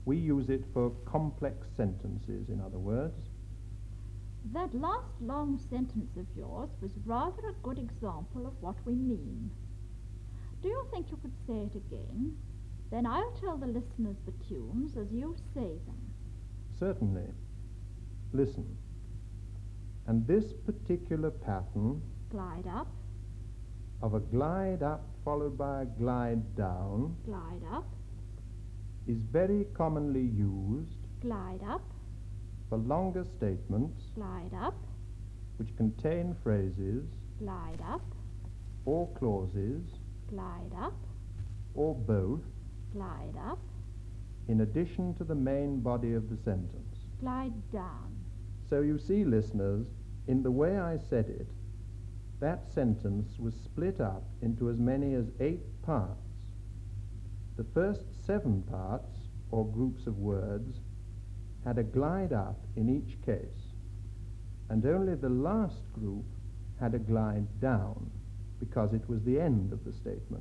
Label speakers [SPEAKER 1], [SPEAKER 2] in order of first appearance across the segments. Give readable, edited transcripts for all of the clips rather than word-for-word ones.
[SPEAKER 1] We use it for complex sentences, in other words.
[SPEAKER 2] That last long sentence of yours was rather a good example of what we mean. Do you think you could say it again? Then I'll tell the listeners the tunes as you say them.
[SPEAKER 1] Certainly. Listen. And this particular pattern
[SPEAKER 2] Glide up,
[SPEAKER 1] of a glide up followed by a glide down
[SPEAKER 2] glide up,
[SPEAKER 1] is very commonly used
[SPEAKER 2] glide up,
[SPEAKER 1] for longer statements
[SPEAKER 2] glide up,
[SPEAKER 1] which contain phrases
[SPEAKER 2] glide up,
[SPEAKER 1] or clauses
[SPEAKER 2] glide up,
[SPEAKER 1] or both
[SPEAKER 2] glide up,
[SPEAKER 1] in addition to the main body of the sentence.
[SPEAKER 2] glide down.
[SPEAKER 1] So you see, listeners, in the way I said it, that sentence was split up into as many as 8 parts. The first 7 parts, or groups of words, had a glide up in each case, and only the last group had a glide down, because it was the end of the statement.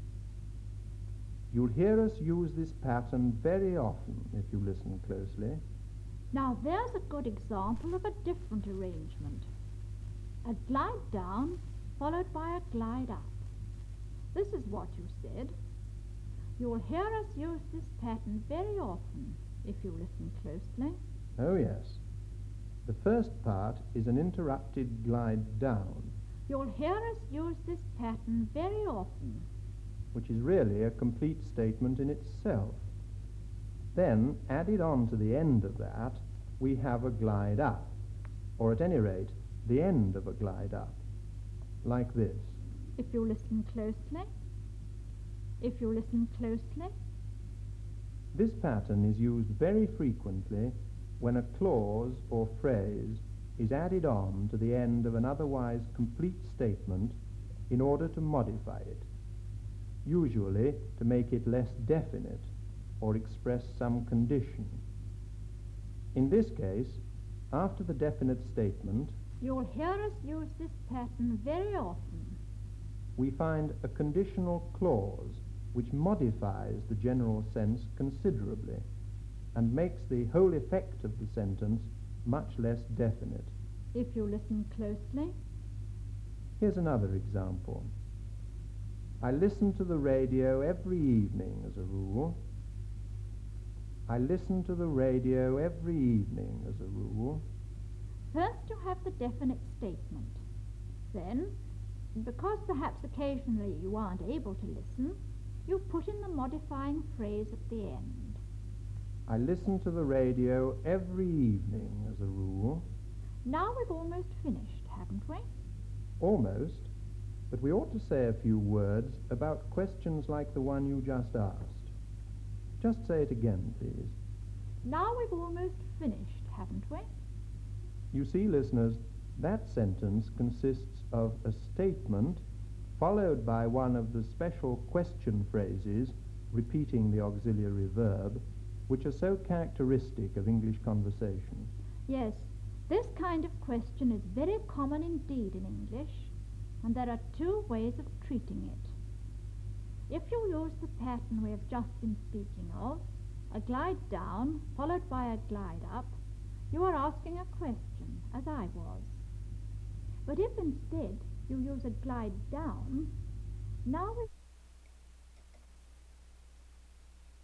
[SPEAKER 1] You'll hear us use this pattern very often if you listen closely.
[SPEAKER 2] Now there's a good example of a different arrangement. A glide down followed by a glide up. This is what you said. You'll hear us use this pattern very often if you listen closely.
[SPEAKER 1] Oh, yes. The first part is an interrupted glide down,
[SPEAKER 2] You'll hear us use this pattern very often.
[SPEAKER 1] which is really a complete statement in itself. Then, added on to the end of that, we have a glide up, or at any rate, the end of a glide up, like this.
[SPEAKER 2] If you listen closely. If you listen closely.
[SPEAKER 1] This pattern is used very frequently when a clause or phrase is added on to the end of an otherwise complete statement in order to modify it, usually to make it less definite or express some condition. In this case, after the definite statement,
[SPEAKER 2] You'll hear us use this pattern very often.
[SPEAKER 1] we find a conditional clause which modifies the general sense considerably and makes the whole effect of the sentence much less definite.
[SPEAKER 2] If you listen closely.
[SPEAKER 1] Here's another example. I listen to the radio every evening as a rule. I listen to the radio every evening as a rule.
[SPEAKER 2] First you have the definite statement. Then, because perhaps occasionally you aren't able to listen, you put in the modifying phrase at the end.
[SPEAKER 1] I listen to the radio every evening as a rule.
[SPEAKER 2] Now we've almost finished, haven't we?
[SPEAKER 1] Almost, but we ought to say a few words about questions like the one you just asked. Just say it again, please.
[SPEAKER 2] Now we've almost finished, haven't we?
[SPEAKER 1] You see, listeners, that sentence consists of a statement followed by one of the special question phrases repeating the auxiliary verb, which are so characteristic of English conversation.
[SPEAKER 2] Yes, this kind of question is very common indeed in English, and there are 2 ways of treating it. If you use the pattern we have just been speaking of, a glide down followed by a glide up, you are asking a question, as I was. But if instead you use a glide down, now we